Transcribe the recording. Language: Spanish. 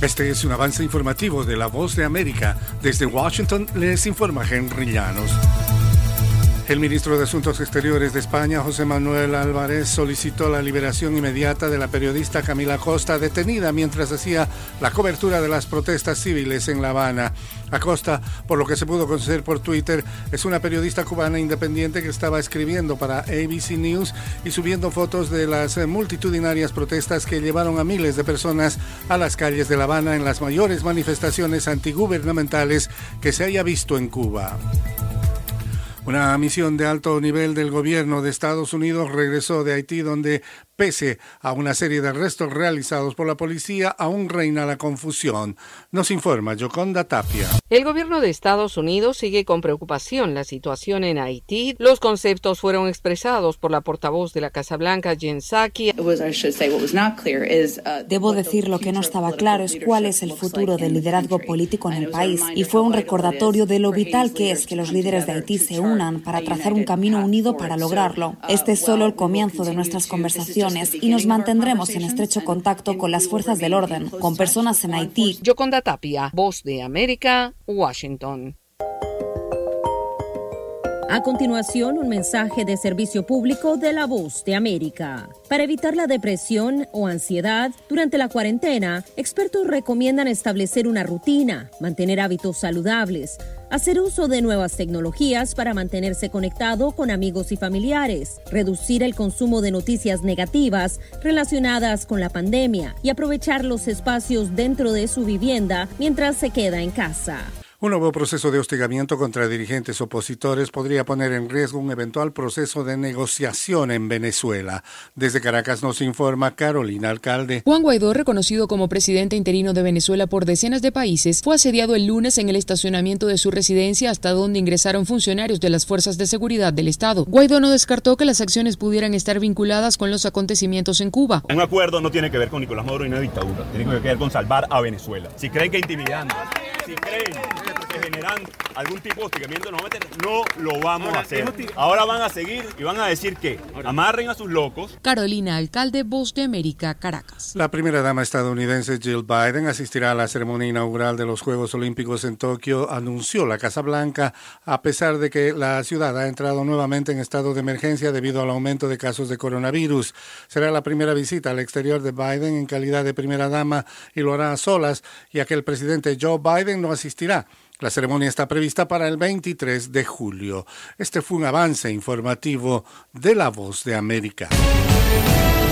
Este es un avance informativo de La Voz de América. Desde Washington les informa Henry Llanos. El ministro de Asuntos Exteriores de España, José Manuel Álvarez, solicitó la liberación inmediata de la periodista Camila Acosta, detenida mientras hacía la cobertura de las protestas civiles en La Habana. Acosta, por lo que se pudo conocer por Twitter, es una periodista cubana independiente que estaba escribiendo para ABC News y subiendo fotos de las multitudinarias protestas que llevaron a miles de personas a las calles de La Habana en las mayores manifestaciones antigubernamentales que se haya visto en Cuba. Una misión de alto nivel del gobierno de Estados Unidos regresó de Haití, donde, pese a una serie de arrestos realizados por la policía, aún reina la confusión. Nos informa Yoconda Tapia. El gobierno de Estados Unidos sigue con preocupación la situación en Haití. Los conceptos fueron expresados por la portavoz de la Casa Blanca, Jen Psaki. Debo decir, lo que no estaba claro es cuál es el futuro del liderazgo político en el país, y fue un recordatorio de lo vital que es que los líderes de Haití se unan para trazar un camino unido para lograrlo. Este es solo el comienzo de nuestras conversaciones y nos mantendremos en estrecho contacto con las fuerzas del orden, con personas en Haití. Yoconda Tapia, Voz de América, Washington. A continuación, un mensaje de servicio público de La Voz de América. Para evitar la depresión o ansiedad durante la cuarentena, expertos recomiendan establecer una rutina, mantener hábitos saludables, hacer uso de nuevas tecnologías para mantenerse conectado con amigos y familiares, reducir el consumo de noticias negativas relacionadas con la pandemia y aprovechar los espacios dentro de su vivienda mientras se queda en casa. Un nuevo proceso de hostigamiento contra dirigentes opositores podría poner en riesgo un eventual proceso de negociación en Venezuela. Desde Caracas nos informa Carolina Alcalde. Juan Guaidó, reconocido como presidente interino de Venezuela por decenas de países, fue asediado el lunes en el estacionamiento de su residencia, hasta donde ingresaron funcionarios de las fuerzas de seguridad del Estado. Guaidó no descartó que las acciones pudieran estar vinculadas con los acontecimientos en Cuba. Un acuerdo no tiene que ver con Nicolás Maduro y una dictadura, tiene que ver con salvar a Venezuela. Si creen que intimidando, si creen que generan algún tipo de hostigamiento, no lo vamos a hacer. Ahora van a seguir y van a decir que amarren a sus locos. Carolina Alcalde, Voz de América, Caracas. La primera dama estadounidense Jill Biden asistirá a la ceremonia inaugural de los Juegos Olímpicos en Tokio, anunció la Casa Blanca, a pesar de que la ciudad ha entrado nuevamente en estado de emergencia debido al aumento de casos de coronavirus. Será la primera visita al exterior de Biden en calidad de primera dama y lo hará a solas, ya que el presidente Joe Biden no asistirá. La ceremonia está prevista para el 23 de julio. Este fue un avance informativo de La Voz de América.